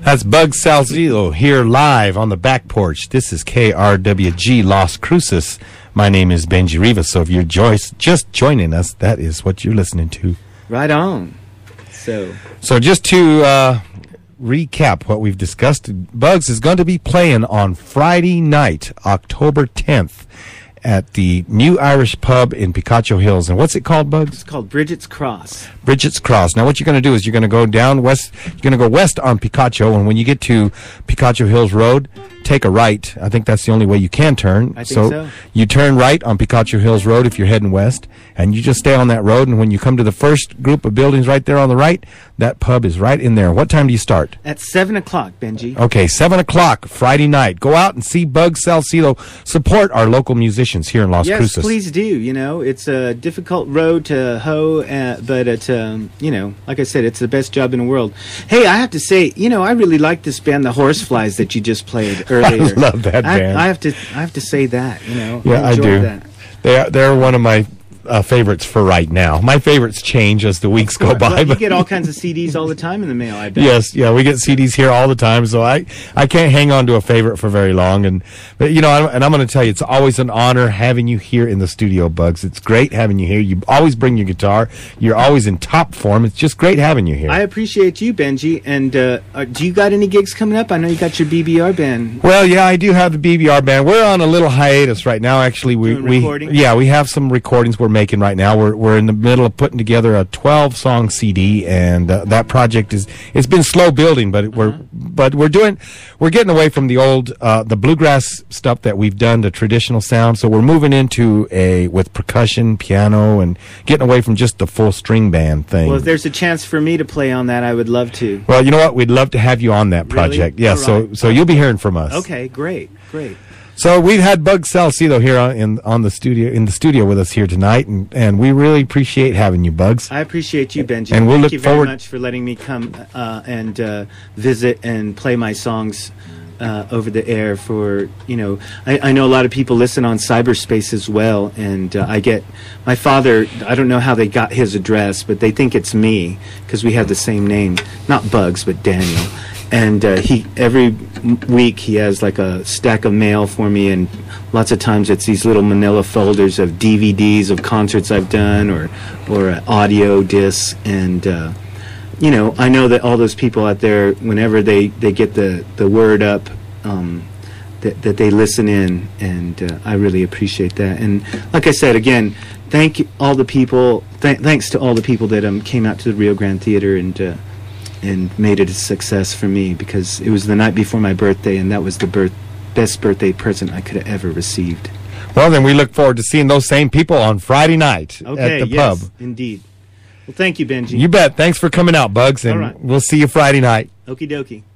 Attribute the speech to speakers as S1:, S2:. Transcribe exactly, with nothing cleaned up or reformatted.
S1: That's Bugs Salcedo here live on the back porch. This is K R W G Las Cruces. My name is Benji Rivas, so if you're Joyce just joining us, that is what you're listening to.
S2: Right on. So,
S1: so just to uh, recap what we've discussed, Bugs is going to be playing on Friday night, October tenth, at the New Irish Pub in Picacho Hills. And what's it called, Bugs?
S2: It's called Bridget's Cross.
S1: Bridget's Cross. Now, what you're going to do is you're going to go down west. You're going to go west on Picacho, and when you get to Picacho Hills Road, take a right. I think that's the only way you can turn.
S2: I think so.
S1: So you turn right on Picacho Hills Road if you're heading west, and you just stay on that road. And when you come to the first group of buildings right there on the right, that pub is right in there. What time do you start?
S2: At seven o'clock, Benji.
S1: Okay, seven o'clock Friday night. Go out and see Bugs Salcedo. Support our local musicians here in Las
S2: yes,
S1: Cruces.
S2: Yes, please do. You know, it's a difficult road to hoe, uh, but it's, um, you know, like I said, it's the best job in the world. Hey, I have to say, you know, I really like this band, the Horseflies, that you just played earlier.
S1: I love that
S2: I,
S1: band.
S2: I have to, I have to say that. You know,
S1: yeah,
S2: I,
S1: I do.
S2: That.
S1: They're they're one of my uh, favorites for right now. My favorites change as the weeks go by.
S2: Well, you
S1: but
S2: get all kinds of C Ds all the time in the mail, I bet.
S1: Yes, yeah, we get C Ds here all the time, so I, I can't hang on to a favorite for very long. And but you know, I'm, and I'm going to tell you, it's always an honor having you here in the studio, Bugs. It's great having you here. You always bring your guitar. You're always in top form. It's just great having you here.
S2: I appreciate you, Benji. And uh, uh, do you got any gigs coming up? I know you got your B B R band.
S1: Well, yeah, I do have the B B R band. We're on a little hiatus right now. Actually, we
S2: Doing
S1: we
S2: recording?
S1: yeah, we have some recordings we're making right now. We're we're in the middle of putting together a twelve song C D, and uh, that project is it's been slow building, but we're
S2: Uh-huh.
S1: but we're doing we're getting away from the old uh, the bluegrass stuff that we've done, the traditional sound. So we're moving into a with percussion, piano, and getting away from just the full string band thing.
S2: Well, if there's a chance for me to play on that, I would love to.
S1: Well, you know what? We'd love to have you on that project.
S2: Really?
S1: Yeah,
S2: All
S1: so
S2: right.
S1: so you'll be hearing from us.
S2: Okay, great, great.
S1: So we've had Bugs Salcedo here on, in on the studio in the studio with us here tonight, and, and we really appreciate having you, Bugs.
S2: I appreciate you, Benji.
S1: And we'll
S2: Thank
S1: look
S2: you very
S1: forward-
S2: much for letting me come uh, and uh, visit and play my songs uh, over the air. For you know, I, I know a lot of people listen on cyberspace as well, and uh, I get my father. I don't know how they got his address, but they think it's me because we have the same name, not Bugs, but Daniel. And uh, he every m- week he has like a stack of mail for me, and lots of times it's these little manila folders of D V Ds of concerts I've done, or or uh, audio discs. And uh, you know, I know that all those people out there, whenever they, they get the, the word up, um, that that they listen in, and uh, I really appreciate that. And like I said again, thank you, all the people. Th- thanks to all the people that um, came out to the Rio Grande Theater and. Uh, and made it a success for me, because it was the night before my birthday, and that was the birth, best birthday present I could have ever received.
S1: Well, then we look forward to seeing those same people on Friday night
S2: Okay,
S1: at the
S2: yes,
S1: pub.
S2: indeed. Well, thank you, Benji.
S1: You bet. Thanks for coming out, Bugs, and
S2: All right.
S1: we'll see you Friday night.
S2: Okie dokie.